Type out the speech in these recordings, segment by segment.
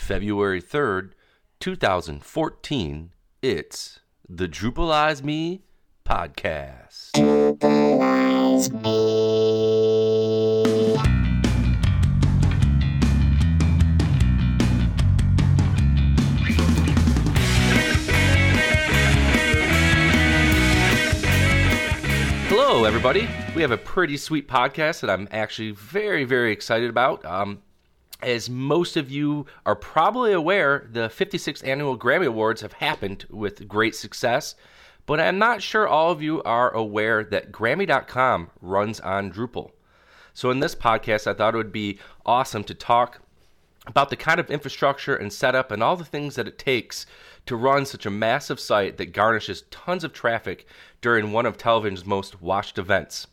February 3rd, 2014. It's the Drupalize Me podcast. Drupalize Me. Hello, everybody. We have a pretty sweet podcast that I'm actually very, very excited about. As most of you are probably aware, the 56th Annual Grammy Awards have happened with great success, but I'm not sure all of you are aware that Grammy.com runs on Drupal. So in this podcast, I thought it would be awesome to talk about the kind of infrastructure and setup and all the things that it takes to run such a massive site that garnishes tons of traffic during one of television's most watched events.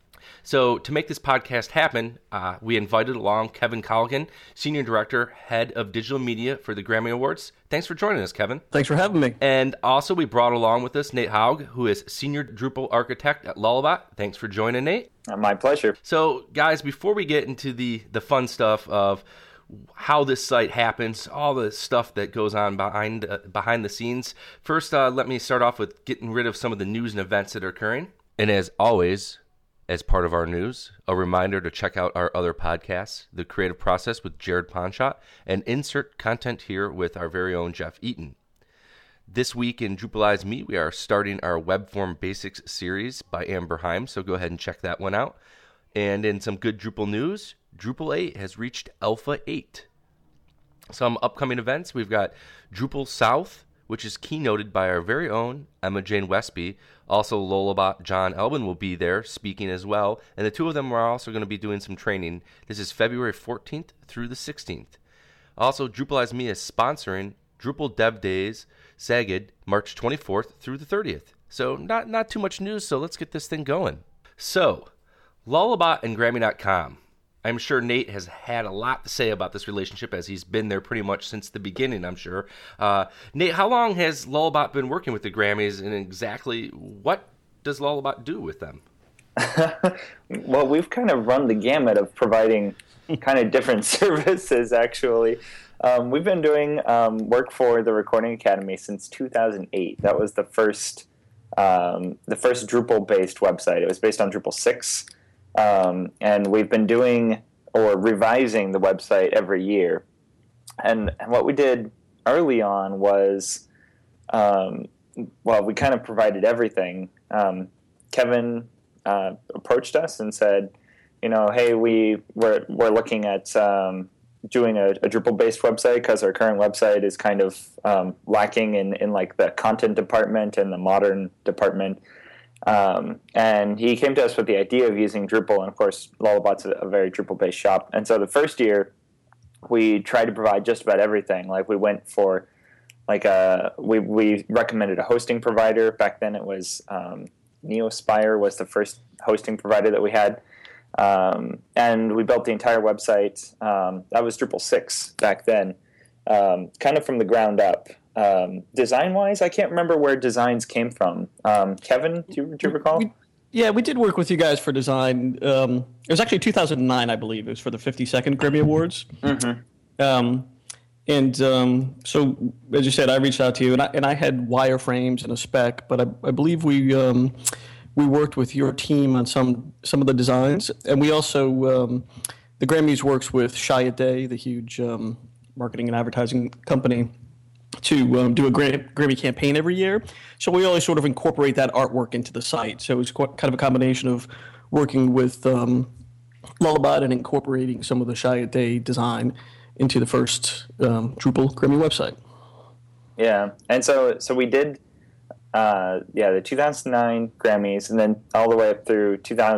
So to make this podcast happen, we invited along Kevin Colligan, Senior Director, Head of Digital Media for the Grammy Awards. Thanks for joining us, Kevin. Thanks for having me. And also we brought along with us Nate Haug, who is Senior Drupal Architect at Lullabot. Thanks for joining, Nate. My pleasure. So guys, before we get into the fun stuff of how this site happens, all the stuff that goes on behind the scenes, first let me start off with getting rid of some of the news and events that are occurring. And as always, as part of our news, a reminder to check out our other podcasts, The Creative Process with Jared Ponshot, and insert content here with our very own Jeff Eaton. This week in Drupalize Me, we are starting our Web Form Basics series by Amber Heim, so go ahead and check that one out. And in some good Drupal news, Drupal 8 has reached Alpha 8. Some upcoming events, we've got Drupal South, which is keynoted by our very own Emma Jane Westby. Also, Lullabot John Elbin will be there speaking as well. And the two of them are also going to be doing some training. This is February 14th through the 16th. Also, Drupalize Me is sponsoring Drupal Dev Days, SAGD, March 24th through the 30th. So not too much news, so let's get this thing going. So, Lullabot and Grammy.com. I'm sure Nate has had a lot to say about this relationship as he's been there pretty much since the beginning, I'm sure. Nate, how long has Lullabot been working with the Grammys, and exactly what does Lullabot do with them? Well, we've kind of run the gamut of providing kind of different services, actually. We've been doing work for the Recording Academy since 2008. That was the first Drupal-based website. It was based on Drupal 6. And we've been doing or revising the website every year. And what we did early on was, we kind of provided everything. Kevin approached us and said, hey, we're looking at doing a Drupal-based website because our current website is kind of lacking in like the content department and the modern department. And he came to us with the idea of using Drupal, and of course, Lullabot's a very Drupal-based shop. And so the first year, we tried to provide just about everything. Like we went for, we recommended a hosting provider. Back then, it was Neospire was the first hosting provider that we had, and we built the entire website. That was Drupal 6 back then, kind of from the ground up. Design-wise, I can't remember where designs came from. Kevin, do you recall? We did work with you guys for design. It was actually 2009, I believe. It was for the 52nd Grammy Awards. Mm-hmm. So, as you said, I reached out to you, and I had wireframes and a spec, but I believe we worked with your team on some of the designs, and we also the Grammys works with Chiat+Day, the huge marketing and advertising company, to do a Grammy campaign every year. So we always sort of incorporate that artwork into the site. So it's kind of a combination of working with Lullabot and incorporating some of the Chiat+Day design into the first Drupal Grammy website. Yeah, and so we did the 2009 Grammys, and then all the way up through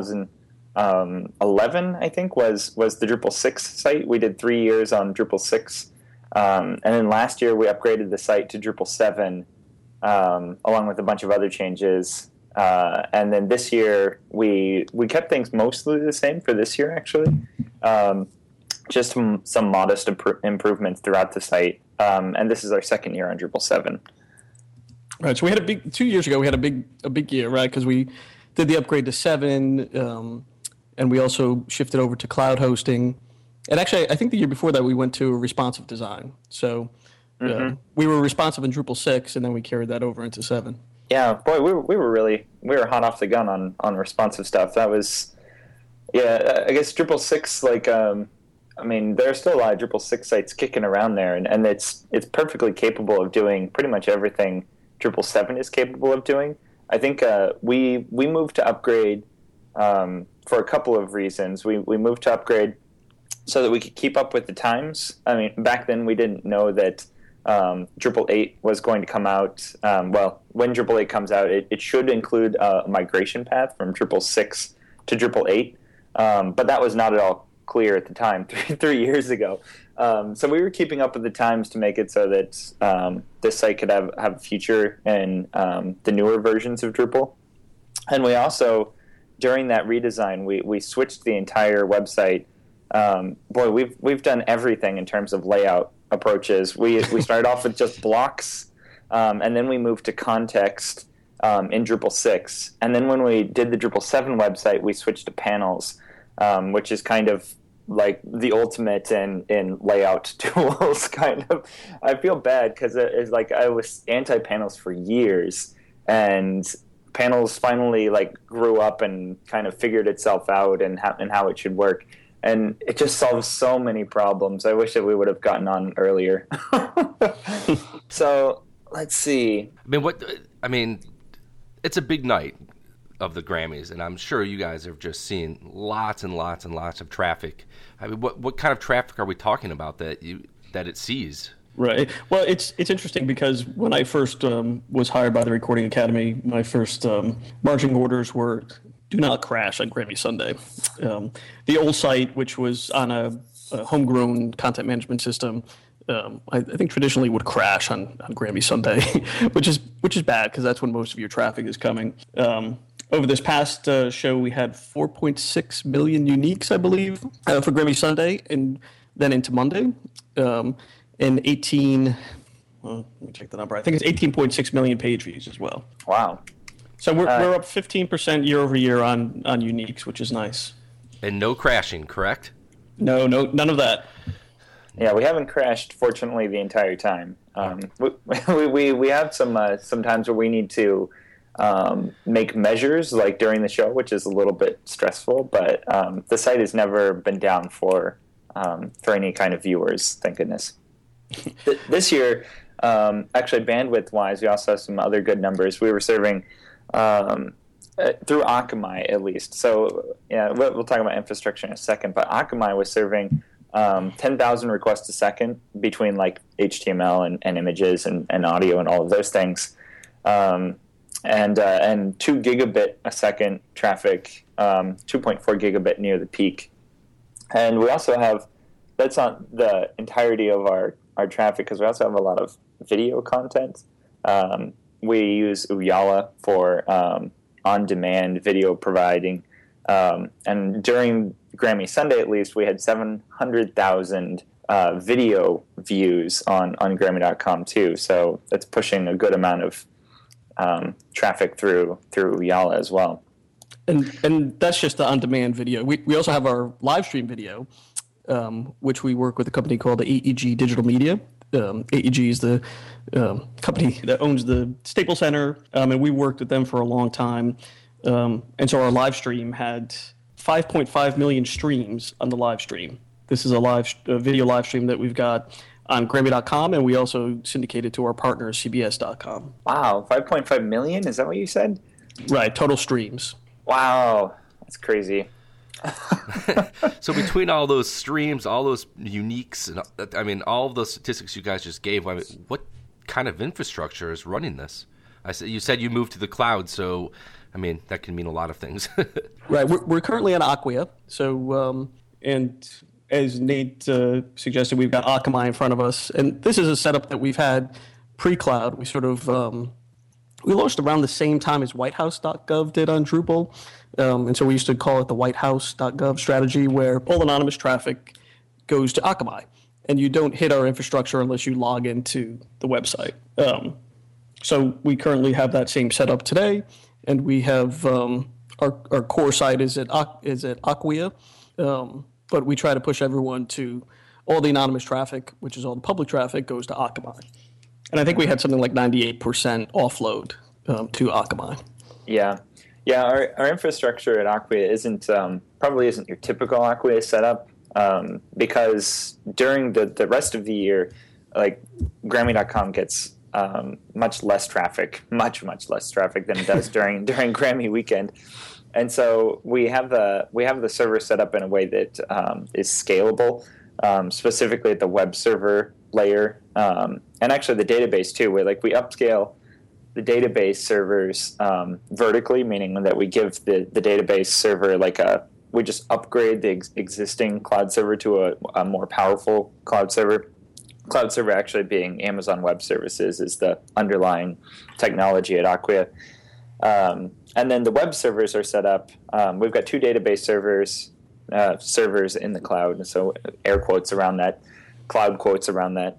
2011, I think, was the Drupal 6 site. We did 3 years on Drupal 6. And then last year we upgraded the site to Drupal 7, along with a bunch of other changes. And then this year we kept things mostly the same for this year, actually. Just some modest improvements throughout the site. And this is our second year on Drupal 7. Right. So we had 2 years ago. We had a big year, right? Because we did the upgrade to 7, and we also shifted over to cloud hosting. And actually, I think the year before that we went to responsive design. So we were responsive in Drupal 6, and then we carried that over into 7. Yeah, boy, we were hot off the gun on responsive stuff. That was, yeah, I guess Drupal 6, like, I mean, there are still a lot of Drupal 6 sites kicking around there, and it's perfectly capable of doing pretty much everything Drupal 7 is capable of doing. I think we moved to upgrade for a couple of reasons. We moved to upgrade so that we could keep up with the times. I mean, back then we didn't know that Drupal 8 was going to come out. Well, when Drupal 8 comes out, it should include a migration path from Drupal 6 to Drupal 8, but that was not at all clear at the time, 3 years ago. So we were keeping up with the times to make it so that this site could have a future in the newer versions of Drupal. And we also, during that redesign, we switched the entire website. Boy, we've done everything in terms of layout approaches. We started off with just blocks, and then we moved to context in Drupal 6. And then when we did the Drupal 7 website, we switched to panels, which is kind of like the ultimate in layout tools. Kind of, I feel bad because it's like I was anti-panels for years, and panels finally like grew up and kind of figured itself out and how it should work. And it just solves so many problems. I wish that we would have gotten on earlier. So let's see. I mean, it's a big night of the Grammys, and I'm sure you guys have just seen lots and lots and lots of traffic. I mean, what kind of traffic are we talking about that it sees? Right. Well, it's interesting because when I first was hired by the Recording Academy, my first marching orders were do not crash on Grammy Sunday. The old site, which was on a homegrown content management system, I think traditionally would crash on Grammy Sunday, which is bad because that's when most of your traffic is coming. Over this past show, we had 4.6 million uniques, I believe, for Grammy Sunday, and then into Monday, and 18. Well, let me check the number. I think it's 18.6 million page views as well. Wow. So we're up 15% year over year on uniques, which is nice. And no crashing, correct? No, none of that. Yeah, we haven't crashed, fortunately, the entire time. We have some times where we need to make measures, like during the show, which is a little bit stressful. But the site has never been down for any kind of viewers, thank goodness. This year, actually, bandwidth-wise, we also have some other good numbers. We were serving through Akamai, at least. So, yeah, we'll talk about infrastructure in a second. But Akamai was serving 10,000 requests a second between like HTML and images and audio and all of those things, and 2 gigabit a second traffic, 2.4 gigabit near the peak. And we also have, that's not the entirety of our traffic, because we also have a lot of video content. We use Ooyala for on-demand video providing. And during Grammy Sunday, at least, we had 700,000 video views on Grammy.com too. So that's pushing a good amount of traffic through Ooyala as well. And that's just the on-demand video. We also have our live stream video, which we work with a company called AEG Digital Media. AEG is the company that owns the Staples Center, and we worked with them for a long time. And so our live stream had 5.5 million streams on the live stream. This is a video live stream that we've got on Grammy.com, and we also syndicate it to our partners, CBS.com. Wow, 5.5 million? Is that what you said? Right, total streams. Wow, that's crazy. So between all those streams, all those uniques, and I mean, all of those statistics you guys just gave, I mean, what kind of infrastructure is running this? You said you moved to the cloud, so I mean that can mean a lot of things. Right, we're currently on Acquia, so and as Nate suggested, we've got Akamai in front of us, and this is a setup that we've had pre-cloud. We sort of we launched around the same time as WhiteHouse.gov did on Drupal. And so we used to call it the WhiteHouse.gov strategy, where all anonymous traffic goes to Akamai. And you don't hit our infrastructure unless you log into the website. So we currently have that same setup today. And we have our core site is at Acquia. but we try to push everyone to all the anonymous traffic, which is all the public traffic, goes to Akamai. And I think we had something like 98% offload to Akamai. Yeah. Yeah, our infrastructure at Acquia probably isn't your typical Acquia setup, because during the rest of the year, like Grammy.com gets much less traffic, much less traffic than it does during Grammy weekend, and so we have the server set up in a way that is scalable, specifically at the web server layer, and actually the database too, where like we upscale the database servers vertically, meaning that we give the database server we just upgrade the existing cloud server to a more powerful cloud server. Cloud server actually being Amazon Web Services is the underlying technology at Acquia. And then the web servers are set up. We've got 2 database servers in the cloud, and so air quotes around that, cloud quotes around that.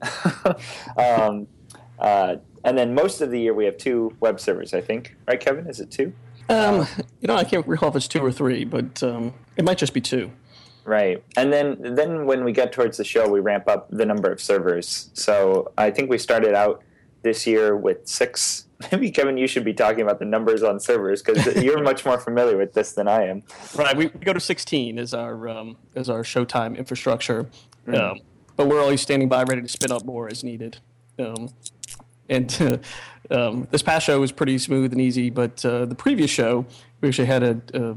And then most of the year we have 2 web servers, I think. Right, Kevin? Is it 2? I can't recall if it's 2 or 3, but it might just be 2. Right. And then when we get towards the show, we ramp up the number of servers. So I think we started out this year with 6. Maybe, Kevin, you should be talking about the numbers on servers, because you're much more familiar with this than I am. Right. We go to 16 as our Showtime infrastructure, but we're always standing by ready to spin up more as needed. And this past show was pretty smooth and easy, but the previous show, we actually had a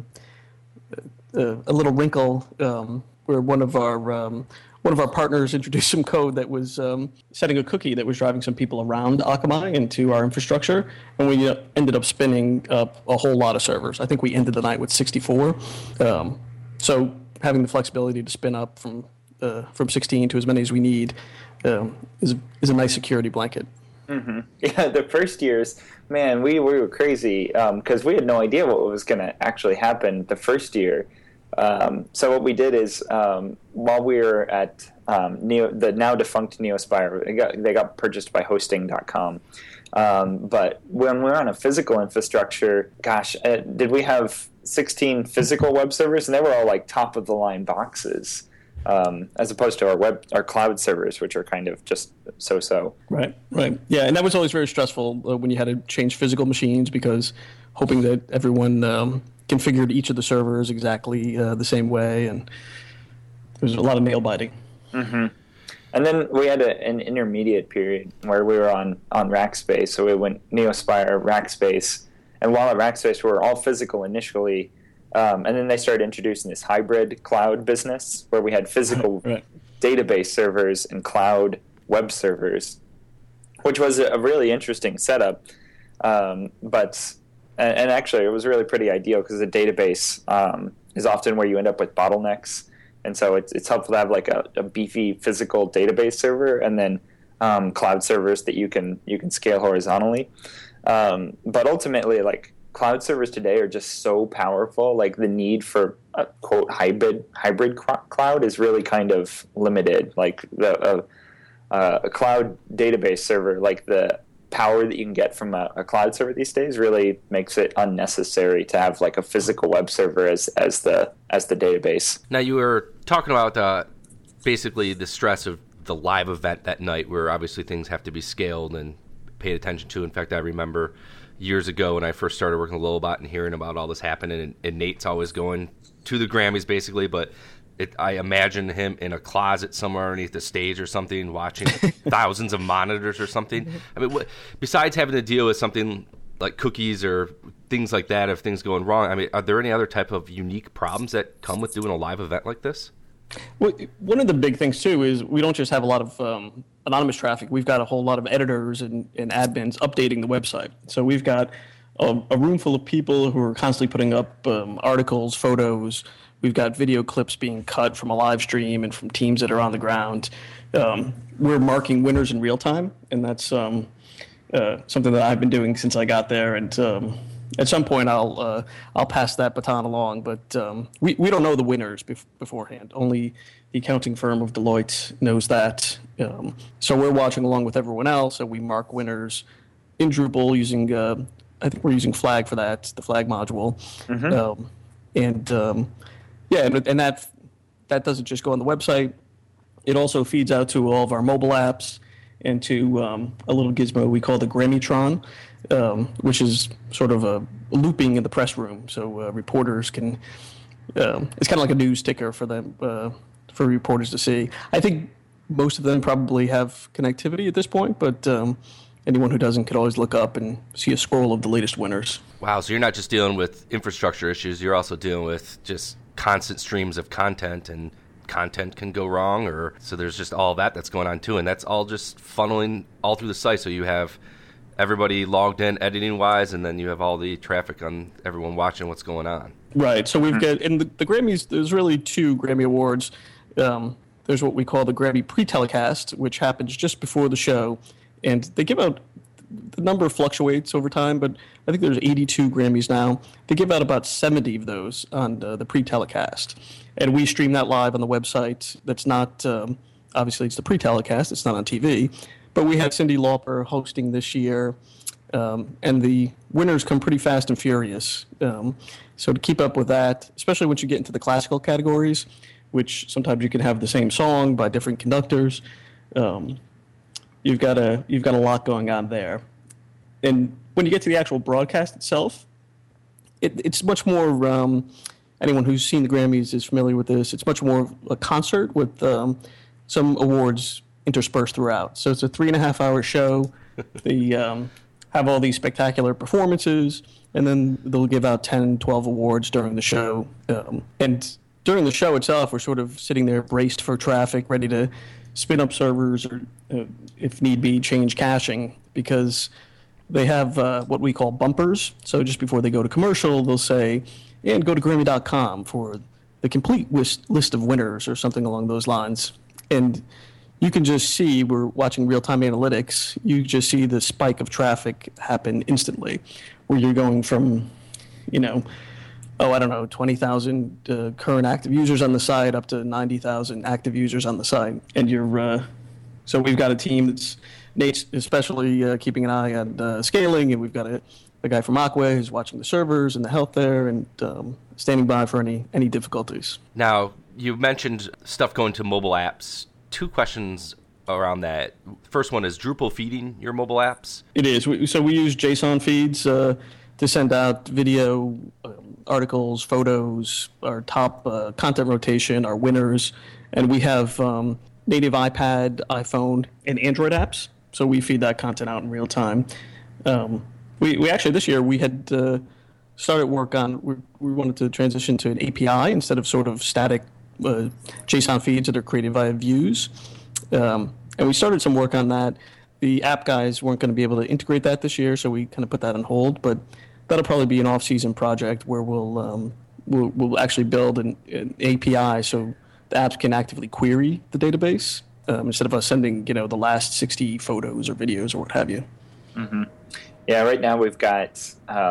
little wrinkle where one of our partners introduced some code that was setting a cookie that was driving some people around Akamai into our infrastructure, and we ended up spinning up a whole lot of servers. I think we ended the night with 64. So having the flexibility to spin up from 16 to as many as we need is a nice security blanket. Mm-hmm. Yeah, the first years, man, we were crazy because we had no idea what was going to actually happen the first year. So what we did is while we were at the now defunct Neospire, they got purchased by Hosting.com. But when we were on a physical infrastructure, did we have 16 physical web servers? And they were all like top of the line boxes. As opposed to our cloud servers, which are kind of just so-so. Right. Yeah, and that was always very stressful when you had to change physical machines, because hoping that everyone configured each of the servers exactly the same way, and there was a lot of nail biting. Mm-hmm. And then we had an intermediate period where we were on Rackspace, so we went Neospire, Rackspace, and while at Rackspace we were all physical initially. And then they started introducing this hybrid cloud business where we had physical database servers and cloud web servers, which was a really interesting setup. But actually, it was really pretty ideal because the database is often where you end up with bottlenecks. And so it's helpful to have like a beefy physical database server and then cloud servers that you can scale horizontally. But ultimately, like, cloud servers today are just so powerful. Like the need for a quote hybrid cloud is really kind of limited. Like a cloud database server, like the power that you can get from a cloud server these days really makes it unnecessary to have like a physical web server as the database. Now you were talking about basically the stress of the live event that night, where obviously things have to be scaled and paid attention to. In fact, I remember years ago when I first started working with Lilibot and hearing about all this happening, and Nate's always going to the Grammys basically, but I imagine him in a closet somewhere underneath the stage or something, watching thousands of monitors or something. I mean, besides having to deal with something like cookies or things like that, if things going wrong, I mean, are there any other type of unique problems that come with doing a live event like this? Well, one of the big things too is we don't just have a lot of anonymous traffic. We've got a whole lot of editors and admins updating the website. So we've got a room full of people who are constantly putting up articles, photos. We've got video clips being cut from a live stream and from teams that are on the ground. We're marking winners in real time, and that's something that I've been doing since I got there. And at some point, I'll pass that baton along. But we don't know the winners beforehand. Only the accounting firm of Deloitte knows that. So we're watching along with everyone else, and we mark winners in Drupal using, I think we're using Flag for that, the Flag module. Mm-hmm. And that that doesn't just go on the website. It also feeds out to all of our mobile apps and to a little gizmo we call the Grammytron, which is sort of a looping in the press room. So reporters can, it's kind of like a news ticker for them, for reporters to see. I think most of them probably have connectivity at this point, but anyone who doesn't could always look up and see a scroll of the latest winners. Wow, so you're not just dealing with infrastructure issues, you're also dealing with just constant streams of content, and content can go wrong, or so there's just all that that's going on too, and that's all just funneling all through the site. So you have everybody logged in editing wise, and then you have all the traffic on everyone watching what's going on. Right. So we've got in the Grammys. There's really two Grammy Awards. There's what we call the Grammy pre-telecast, which happens just before the show, and they give out. The number fluctuates over time, but I think there's 82 Grammys now. They give out about 70 of those on the pre-telecast. And we stream that live on the website. That's not, obviously it's the pre-telecast, it's not on TV. But we have Cyndi Lauper hosting this year, and the winners come pretty fast and furious. So to keep up with that, especially once you get into the classical categories, which sometimes you can have the same song by different conductors, you've got a lot going on there. And when you get to the actual broadcast itself, it's much more, anyone who's seen the Grammys is familiar with this, it's much more a concert with some awards interspersed throughout. So it's a 3.5-hour show. They have all these spectacular performances, and then they'll give out 10, 12 awards during the show. And during the show itself, we're sort of sitting there braced for traffic, ready to spin up servers or, if need be, change caching, because they have what we call bumpers. So just before they go to commercial, they'll say, and go to Grammy.com for the complete list of winners or something along those lines. And you can just see, we're watching real-time analytics, you just see the spike of traffic happen instantly, where you're going from, 20,000 current active users on the site up to 90,000 active users on the site. And so we've got a team that's, Nate's especially keeping an eye on scaling, and we've got a guy from Aqua who's watching the servers and the health there, and standing by for any difficulties. Now, you mentioned stuff going to mobile apps. Two questions around that. First one, is Drupal feeding your mobile apps? It is. So we use JSON feeds to send out video, articles, photos, our top content rotation, our winners, and we have native iPad, iPhone, and Android apps. So we feed that content out in real time. We actually, this year, we had started work on, we wanted to transition to an API instead of sort of static JSON feeds that are created via views. And we started some work on that. The app guys weren't going to be able to integrate that this year, so we kind of put that on hold. But that'll probably be an off-season project where we'll actually build an API so the apps can actively query the database instead of us sending the last 60 photos or videos or what have you. Mm-hmm. Yeah, right now we've got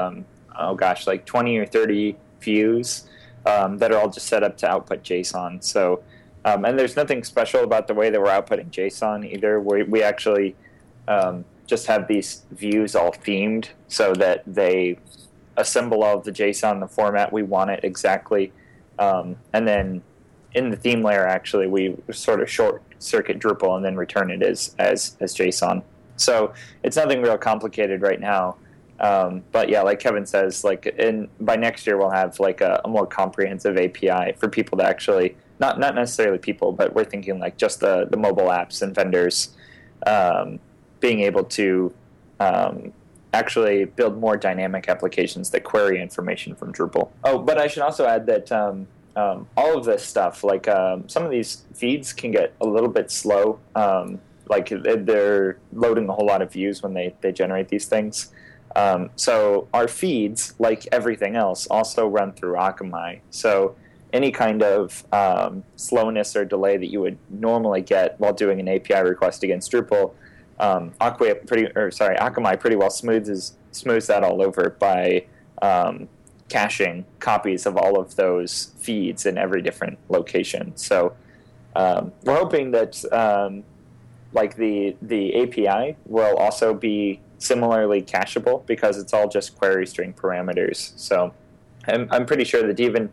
like 20 or 30 views that are all just set up to output JSON. So, and there's nothing special about the way that we're outputting JSON either. We actually just have these views all themed so that they assemble all of the JSON in the format we want it exactly. And then in the theme layer, actually, we sort of short circuit Drupal and then return it as JSON. So it's nothing real complicated right now. But yeah, like Kevin says, by next year we'll have like a more comprehensive API for people to actually, not necessarily people, but we're thinking like just the mobile apps and vendors being able to actually build more dynamic applications that query information from Drupal. Oh, but I should also add that all of this stuff, some of these feeds can get a little bit slow. They're loading a whole lot of views when they generate these things. So our feeds, like everything else, also run through Akamai. So any kind of slowness or delay that you would normally get while doing an API request against Drupal, Akamai pretty well smooths that all over by caching copies of all of those feeds in every different location. So we're hoping that the API will also be similarly cacheable because it's all just query string parameters. So I'm pretty sure that even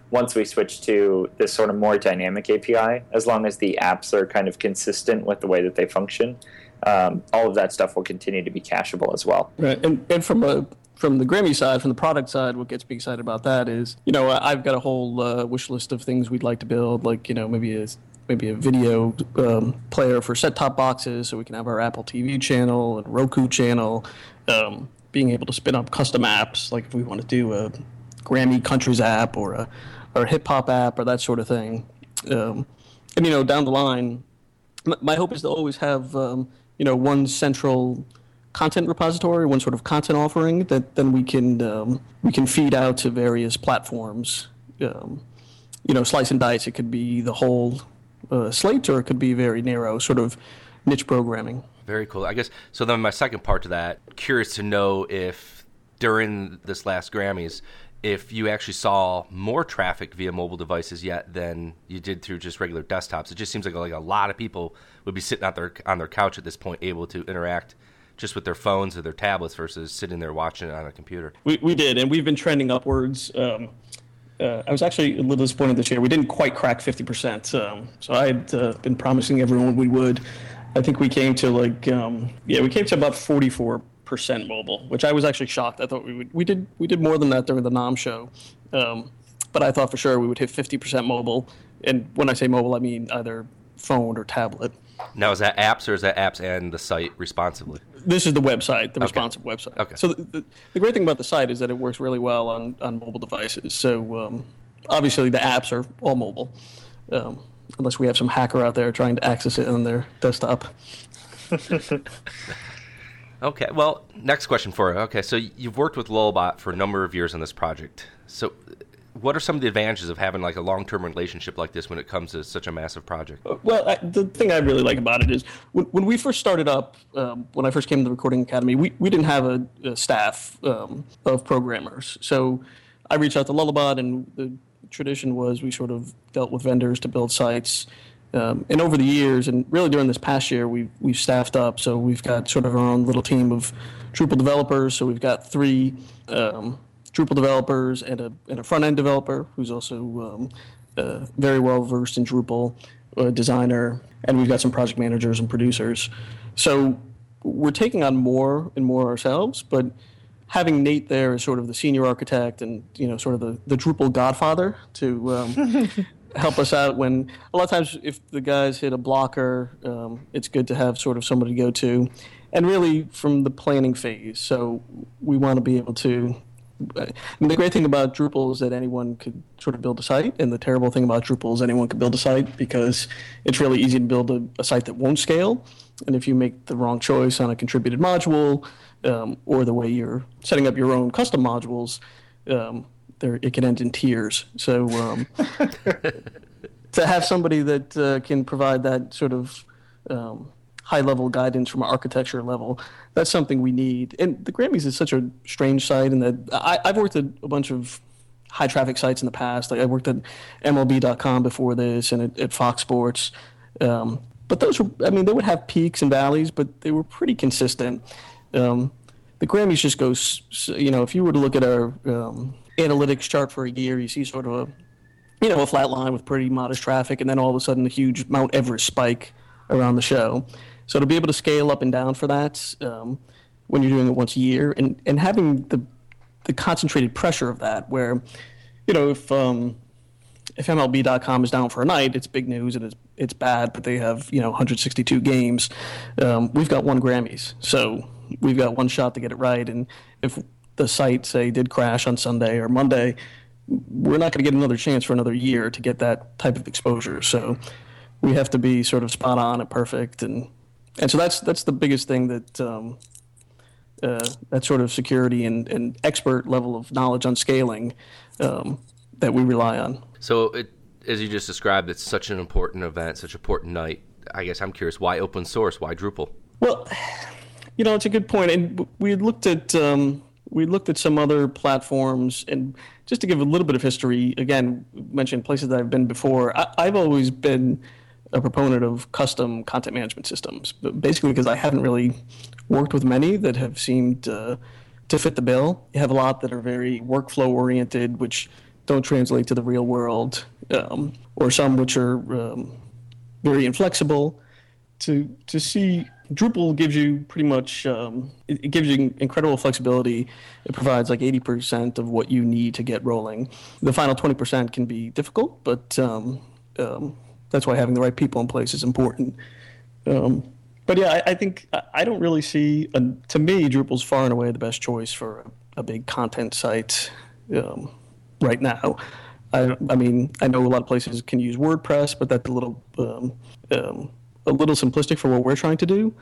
once we switch to this sort of more dynamic API, as long as the apps are kind of consistent with the way that they function, all of that stuff will continue to be cacheable as well. Right, and from the Grammy side, from the product side, what gets me excited about that is, I've got a whole wish list of things we'd like to build, like, maybe a video player for set-top boxes so we can have our Apple TV channel and Roku channel, being able to spin up custom apps, like if we want to do a Grammy Countries app or a hip-hop app or that sort of thing. And, down the line, my hope is to always have, one central content repository, one sort of content offering that then we can feed out to various platforms. Slice and dice. It could be the whole slate, or it could be very narrow, sort of niche programming. Very cool. I guess so. Then my second part to that, curious to know if during this last Grammys, if you actually saw more traffic via mobile devices yet than you did through just regular desktops. It just seems like a lot of people would be sitting on their couch at this point, able to interact just with their phones or their tablets versus sitting there watching it on a computer. We did, and we've been trending upwards. I was actually a little disappointed this year. We didn't quite crack 50%. So I had been promising everyone we would. I think we came to we came to about 44% mobile, which I was actually shocked. I thought we did more than that during the NAMM show, but I thought for sure we would hit 50% mobile. And when I say mobile, I mean either phone or tablet. Now, is that apps, or is that apps and the site responsively? This is the website, the responsive website. Okay. So the great thing about the site is that it works really well on mobile devices. So obviously the apps are all mobile, unless we have some hacker out there trying to access it on their desktop. Okay, well, next question for you. Okay, so you've worked with Lullabot for a number of years on this project. So what are some of the advantages of having a long-term relationship like this when it comes to such a massive project? Well, the thing I really like about it is when we first started up, when I first came to the Recording Academy, we didn't have a staff of programmers. So I reached out to Lullabot, and the tradition was we sort of dealt with vendors to build sites. And over the years, and really during this past year, we've staffed up. So we've got sort of our own little team of Drupal developers. So we've got 3 Drupal developers and a front-end developer who's also very well-versed in Drupal, a designer, and we've got some project managers and producers. So we're taking on more and more ourselves, but having Nate there as sort of the senior architect and, sort of the Drupal godfather to help us out when a lot of times if the guys hit a blocker, it's good to have sort of somebody to go to. And really from the planning phase. So we want to be able to. And the great thing about Drupal is that anyone could sort of build a site, and the terrible thing about Drupal is anyone can build a site because it's really easy to build a site that won't scale. And if you make the wrong choice on a contributed module or the way you're setting up your own custom modules, it can end in tears. So to have somebody that can provide that sort of high-level guidance from an architecture level, that's something we need. And the Grammys is such a strange site in that I've worked at a bunch of high-traffic sites in the past. Like I worked at MLB.com before this and at Fox Sports. But those were, they would have peaks and valleys, but they were pretty consistent. The Grammys just goes, if you were to look at our analytics chart for a year, you see sort of a flat line with pretty modest traffic, and then all of a sudden a huge Mount Everest spike around the show. So to be able to scale up and down for that when you're doing it once a year, and having the concentrated pressure of that, where if MLB.com is down for a night, it's big news and it's bad, but they have 162 games. We've got 1 Grammys, so we've got 1 shot to get it right. And if the site, say, did crash on Sunday or Monday, we're not going to get another chance for another year to get that type of exposure. So we have to be sort of spot on and perfect, and so that's the biggest thing that that sort of security and expert level of knowledge on scaling that we rely on. So as you just described, it's such an important event, such an important night. I guess I'm curious, why open source? Why Drupal? Well, it's a good point, and we looked at some other platforms, and just to give a little bit of history, again, mentioned places that I've been before. I've always been a proponent of custom content management systems, basically because I haven't really worked with many that have seemed to fit the bill. You have a lot that are very workflow oriented, which don't translate to the real world, or some which are very inflexible. To see Drupal gives you pretty much it gives you incredible flexibility. It provides like 80% of what you need to get rolling. The final 20% can be difficult, but that's why having the right people in place is important. But yeah, I think I don't really see. To me, Drupal's far and away the best choice for a big content site right now. I mean, I know a lot of places can use WordPress, but that's a little simplistic for what we're trying to do.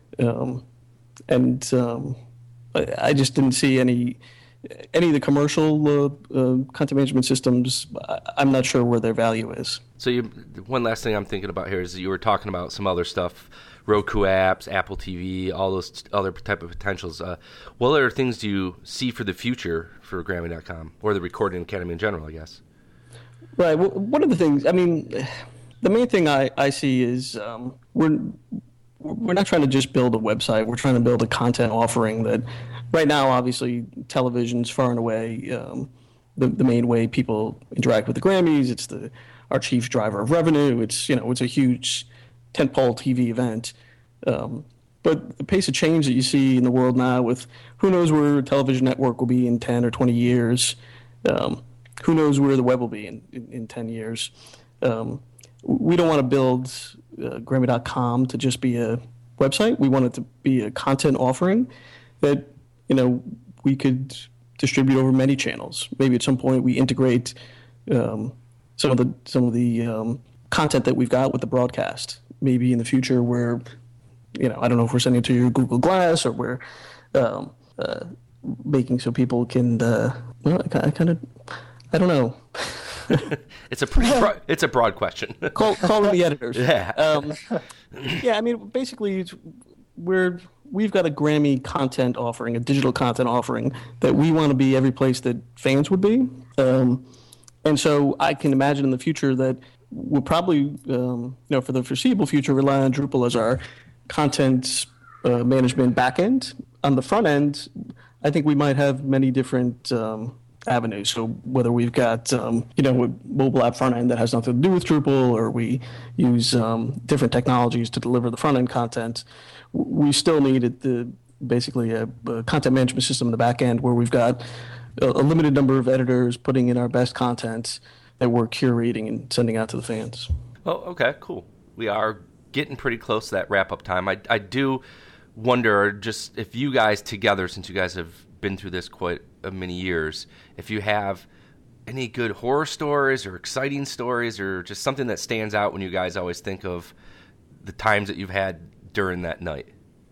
I just didn't see any of the commercial content management systems. I'm not sure where their value is. So one last thing I'm thinking about here is that you were talking about some other stuff, Roku apps, Apple TV, all those other type of potentials. What other things do you see for the future for Grammy.com or the Recording Academy in general, I guess? Right. Well, one of the things, I mean, the main thing I see is we're not trying to just build a website. We're trying to build a content offering that right now, obviously, television's far and away the main way people interact with the Grammys. It's our chief driver of revenue. It's a huge tentpole TV event. But the pace of change that you see in the world now, with who knows where a television network will be in 10 or 20 years, who knows where the web will be in 10 years. We don't want to build Grammy.com to just be a website. We want it to be a content offering that we could distribute over many channels. Maybe at some point we integrate some of the content that we've got with the broadcast. Maybe in the future where I don't know if we're sending it to your Google Glass or we're making so people can. I don't know. It's a broad question. Call them the editors. Yeah. Yeah. I mean, basically, we've got a Grammy content offering, a digital content offering that we want to be every place that fans would be. And so I can imagine in the future that we'll probably, for the foreseeable future, rely on Drupal as our content management backend. On the front end, I think we might have many different avenues. So whether we've got, a mobile app front end that has nothing to do with Drupal, or we use different technologies to deliver the front end content, we still need basically a content management system in the back end where we've got a limited number of editors putting in our best content that we're curating and sending out to the fans. Oh, okay, cool. We are getting pretty close to that wrap-up time. I do wonder, just if you guys together, since you guys have been through this quite many years, if you have any good horror stories or exciting stories or just something that stands out when you guys always think of the times that you've had during that night.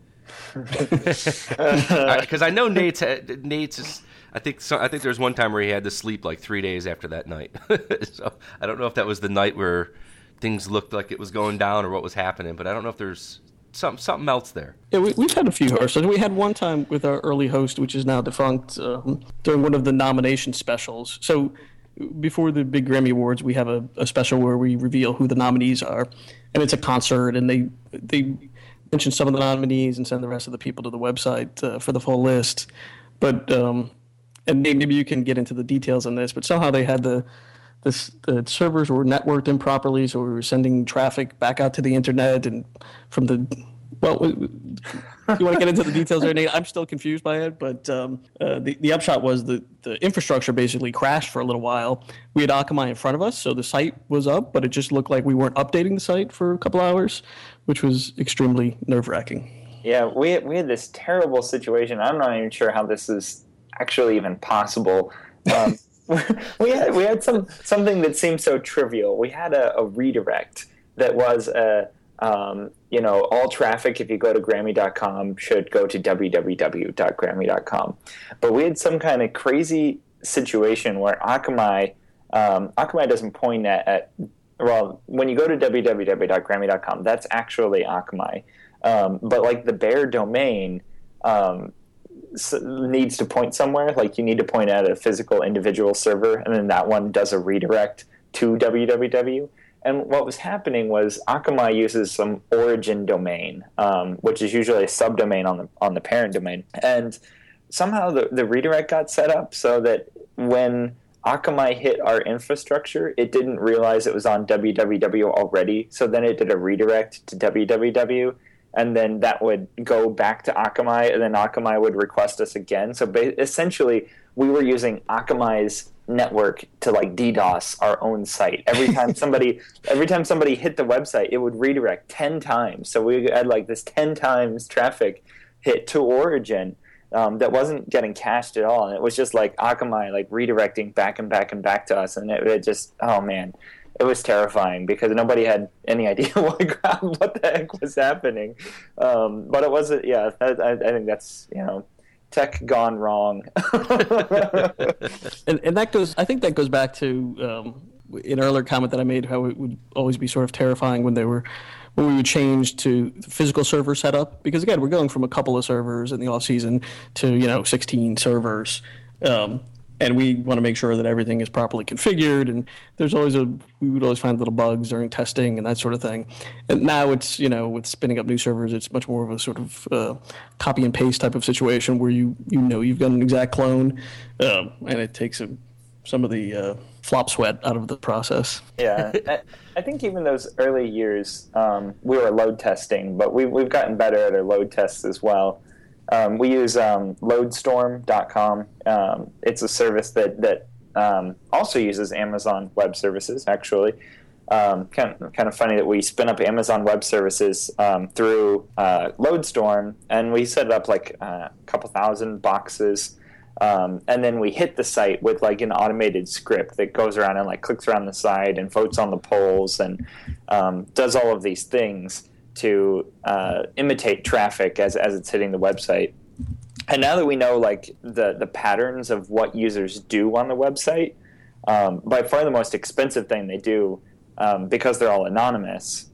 Because I know Nate's I think there's one time where he had to sleep like 3 days after that night. So I don't know if that was the night where things looked like it was going down or what was happening, but I don't know if there's something else there. Yeah, we've had a few horror stories. We had one time with our early host, which is now defunct, during one of the nomination specials. So before the big Grammy Awards, we have a special where we reveal who the nominees are, and it's a concert, and they mention some of the nominees and send the rest of the people to the website for the full list. But and maybe you can get into the details on this, but somehow they had the servers were networked improperly, so we were sending traffic back out to the internet and from the. Well, you want to get into the details there, Nate? I'm still confused by it, but the upshot was the infrastructure basically crashed for a little while. We had Akamai in front of us, so the site was up, but it just looked like we weren't updating the site for a couple hours, which was extremely nerve-wracking. Yeah, we had this terrible situation. I'm not even sure how this is actually even possible. We had something that seemed so trivial. We had a redirect that was all traffic, if you go to Grammy.com, should go to www.Grammy.com. But we had some kind of crazy situation where Akamai doesn't point at when you go to www.Grammy.com, that's actually Akamai. But like the bare domain needs to point somewhere. Like you need to point at a physical individual server, and then that one does a redirect to www. And what was happening was Akamai uses some origin domain, which is usually a subdomain on the parent domain. And somehow the redirect got set up so that when Akamai hit our infrastructure, it didn't realize it was on www already, so then it did a redirect to www, and then that would go back to Akamai, and then Akamai would request us again. So essentially, we were using Akamai's network to like DDoS our own site. Every time somebody hit the website, it would redirect 10 times. So we had like this 10 times traffic hit to origin. That wasn't getting cached at all, and it was just like Akamai like redirecting back and back and back to us, and it just, oh man, it was terrifying because nobody had any idea what the heck was happening. But it wasn't. Yeah, I think that's tech gone wrong. and that goes. I think that goes back to an earlier comment that I made, how it would always be sort of terrifying when we would change to physical server setup, because again, we're going from a couple of servers in the off season to 16 servers, and we want to make sure that everything is properly configured. And there's always we would always find little bugs during testing and that sort of thing. And now it's with spinning up new servers, it's much more of a sort of copy and paste type of situation where you've got an exact clone, and it takes some of the flop sweat out of the process. Yeah, I think even those early years, we were load testing, but we've gotten better at our load tests as well. We use loadstorm.com. It's a service that also uses Amazon Web Services, actually. Kind of funny that we spin up Amazon Web Services through Loadstorm, and we set up like a couple thousand boxes. And then we hit the site with like an automated script that goes around and like clicks around the site and votes on the polls and does all of these things to imitate traffic as it's hitting the website. And now that we know like the patterns of what users do on the website, by far the most expensive thing they do, because they're all anonymous,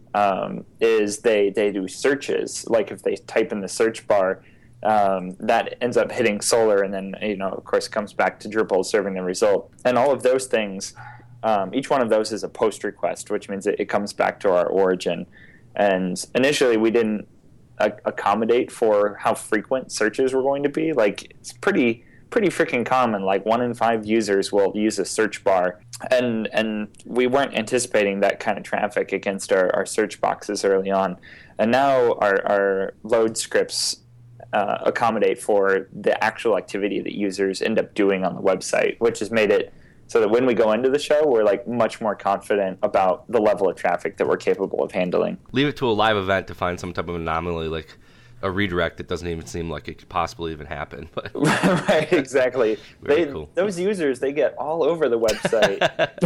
is they do searches. Like if they type in the search bar, that ends up hitting Solr, and then of course comes back to Drupal serving the result. And all of those things, each one of those is a post request, which means it comes back to our origin. And initially we didn't accommodate for how frequent searches were going to be. Like it's pretty freaking common. Like 1 in 5 users will use a search bar, and we weren't anticipating that kind of traffic against our search boxes early on. And now our load scripts accommodate for the actual activity that users end up doing on the website, which has made it so that when we go into the show, we're like much more confident about the level of traffic that we're capable of handling. Leave it to a live event to find some type of anomaly, like a redirect that doesn't even seem like it could possibly even happen. But right, exactly. Cool. Those users, they get all over the website.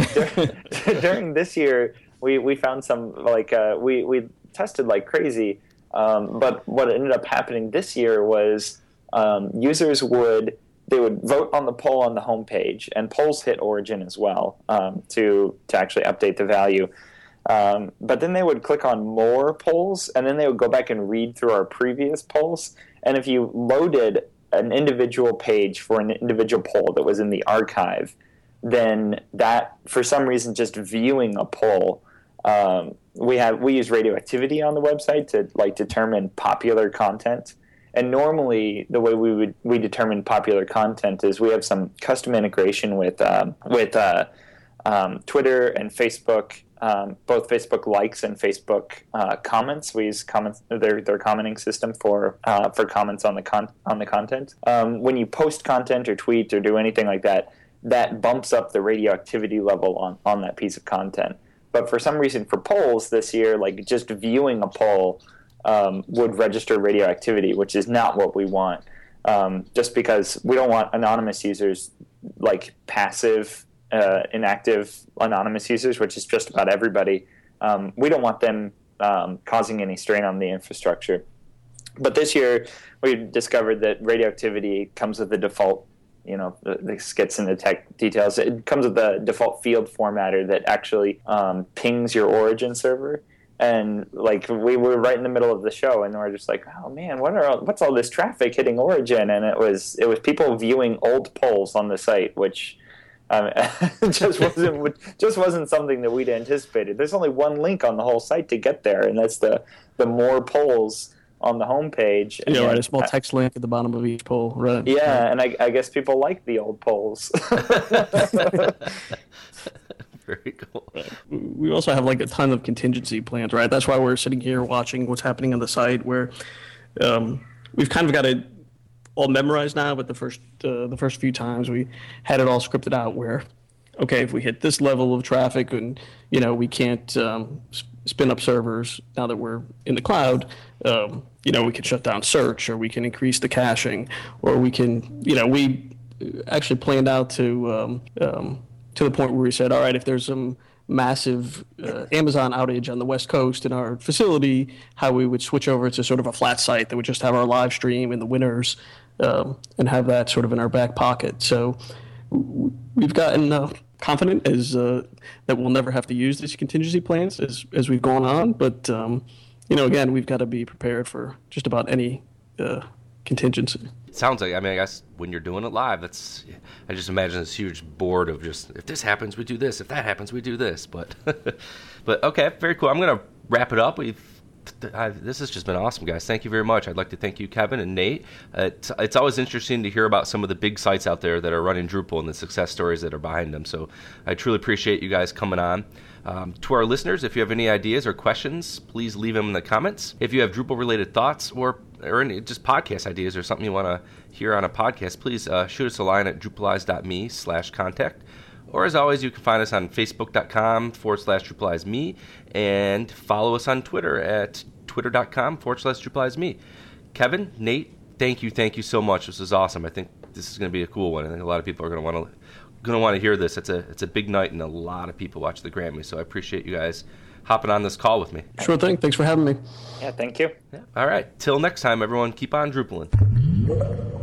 During this year, we found some like we tested like crazy. But what ended up happening this year was users would vote on the poll on the homepage, and polls hit origin as well to actually update the value. But then they would click on more polls, and then they would go back and read through our previous polls. And if you loaded an individual page for an individual poll that was in the archive, then that, for some reason, just viewing a poll, we use radioactivity on the website to like determine popular content. And normally, the way we determine popular content is we have some custom integration with Twitter and Facebook, both Facebook likes and Facebook comments. We use comments, their commenting system for comments on the content. When you post content or tweet or do anything like that, that bumps up the radioactivity level on that piece of content. But for some reason, for polls this year, like just viewing a poll would register radioactivity, which is not what we want. Just because we don't want anonymous users, like passive, inactive anonymous users, which is just about everybody. We don't want them causing any strain on the infrastructure. But this year, we discovered that radioactivity comes with the default. This gets into tech details. It comes with the default field formatter that actually pings your origin server. And like we were right in the middle of the show, and we're just like, oh man, what's all this traffic hitting origin? And it was people viewing old polls on the site, which just wasn't something that we'd anticipated. There's only one link on the whole site to get there, and that's the more polls on the homepage. Yeah, right. A small text link at the bottom of each poll. Right. Yeah, and I guess people like the old polls. Very cool. We also have like a ton of contingency plans, right? That's why we're sitting here watching what's happening on the site, where we've kind of got it all memorized now. But the first few times we had it all scripted out, where okay, if we hit this level of traffic and we can't spin up servers now that we're in the cloud, we can shut down search, or we can increase the caching, or we can we actually planned out to the point where we said, all right, if there's some massive Amazon outage on the West Coast in our facility, how we would switch over to sort of a flat site that would just have our live stream in the winters and have that sort of in our back pocket. So we've gotten confident that we'll never have to use these contingency plans as we've gone on. But, again, we've got to be prepared for just about any contingency. It sounds like, I guess when you're doing it live, I just imagine this huge board of just, if this happens, we do this. If that happens, we do this. But okay, very cool. I'm going to wrap it up. This has just been awesome, guys. Thank you very much. I'd like to thank you, Kevin and Nate. It's always interesting to hear about some of the big sites out there that are running Drupal and the success stories that are behind them. So I truly appreciate you guys coming on. To our listeners, if you have any ideas or questions, please leave them in the comments. If you have Drupal-related thoughts or any just podcast ideas or something you want to hear on a podcast, please shoot us a line at drupalize.me/contact. Or as always, you can find us on facebook.com/DrupalizeMe and follow us on Twitter at twitter.com/DrupalizeMe. Kevin, Nate, thank you so much. This is awesome. I think this is going to be a cool one. I think a lot of people are going to want to hear this. It's a big night, and a lot of people watch the Grammys. So I appreciate you guys hopping on this call with me. Sure thing. Thanks for having me. Yeah, thank you. Yeah. All right. Till next time, everyone. Keep on Drupaling.